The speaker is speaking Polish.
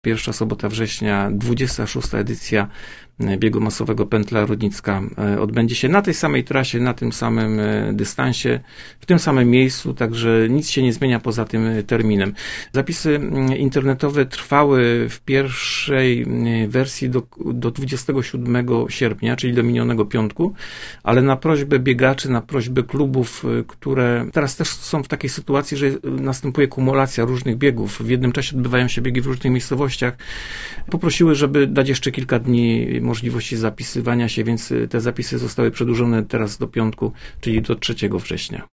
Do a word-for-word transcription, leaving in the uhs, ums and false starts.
Pierwsza sobota września, dwudziesta szósta edycja biegu masowego Pętla Rudnicka odbędzie się na tej samej trasie, na tym samym dystansie, w tym samym miejscu, także nic się nie zmienia poza tym terminem. Zapisy internetowe trwały w pierwszej wersji do, do dwudziestego siódmego sierpnia, czyli do minionego piątku, ale na prośbę biegaczy, na prośbę klubów, które teraz też są w takiej sytuacji, że następuje kumulacja różnych biegów. W jednym czasie odbywają się biegi w różnych miejscowościach. Poprosiły, żeby dać jeszcze kilka dni możliwości zapisywania się, więc te zapisy zostały przedłużone teraz do piątku, czyli do trzeciego września.